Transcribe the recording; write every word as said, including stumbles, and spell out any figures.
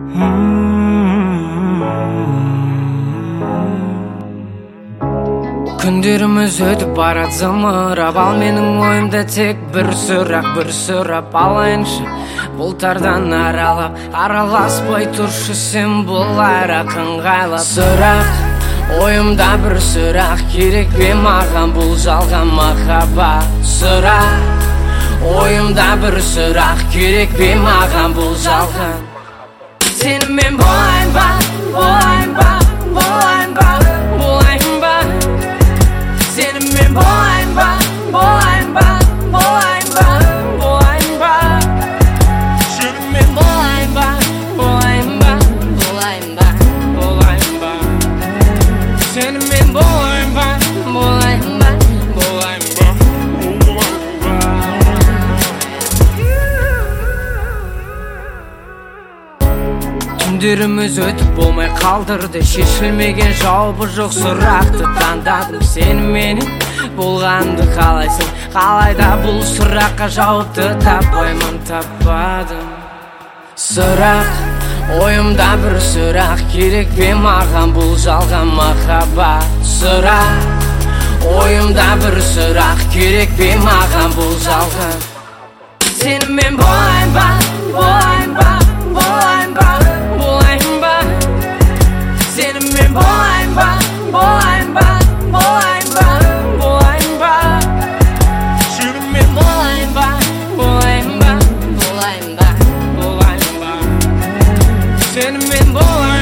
Күндеріміз өтіп барат зымырап, ал менің ойымда тек бір сұрақ, бір сұрап алайыншы. Бұлттардан аралап, араласпай тұршы сен бұлай ыңғайлап. Сұрақ, ойымда бір сұрақ, керек бе маған бұл жалған махаббат? Сұрақ, ойымда бір сұрақ, керек бе маған бұл жалған? Сенімен болайын ба, болайын ба, болайын ба, болайын ба? Сенімен болайын ба, болайын ба, болайын ба, болайын ба? Сенімен болайын ба, болайын ба, болайын ба, болайын ба? Сенімен болайын ба, болайын ба, болайын ба? Түндеріміз өтіп болмай қалдырды, шешілмеген жауабы жоқ сұрақты таңдадым. Сен менің болғанды қалайсың, қалайда бұл сұраққа жауапты таппаймын, таппадым. Сұрақ, ойымда бір сұрақ, керек бе маған бұл жалған махаббат? Сұрақ, ойымда бір сұрақ, керек бе маған бұл жалған? Сенімен болайын ба, болайын ба, болайын ба, болайын ба? Сенімен болайын ба, болайын ба, болайын ба, болайын ба? Сенімен болайын ба, болайын ба, болайын ба, болайын ба? Сенімен болайын